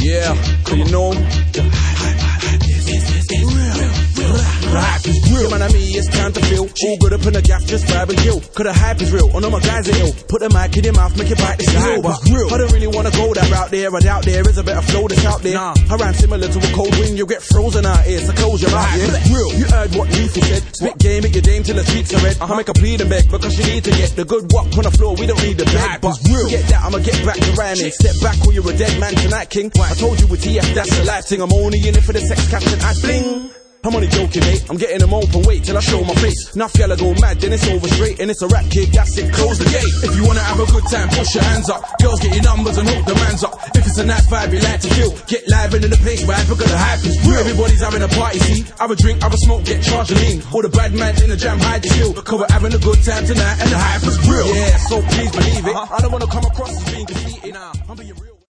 Yeah, cause you know the hype is real. Man, I mean, it's time to feel all good up in the gaff, just vibe and chill. Cause the hype is real, I know my guys are ill. Put the mic in your mouth, make it bite the steel. But I don't really wanna go that route there. I doubt there is a better flow that's out there. I rhyme similar to a cold wind, you'll get frozen out here. So close your mouth, yeah. Real. You heard what Lethal said. Spit game at your dame till the cheeks are red. I make a plead and beg because you need to get the good walk on the floor. We don't need the beg, but get that, I'ma get back to rhyming. Step back or you're a dead man tonight, king. I told you with TF, that's the life thing. I'm only in it for the sex captain, I bling. I'm only joking, mate. I'm getting them open. Wait till I show my face. Enough y'all go mad, then it's over straight. And it's a rap gig, that's it, close the gate. If you wanna have a good time, push your hands up. Girls, get your numbers and hook the mans up. If it's a nice vibe you like to feel, get live into the place, right? Because the hype is real. Everybody's having a party, see? Have a drink, have a smoke, get charged and lean. All the bad man in the jam, hide the skill. Cause we're having a good time tonight and the hype is real. Yeah, so please believe it. I don't wanna come across as being defeated. I'm being real.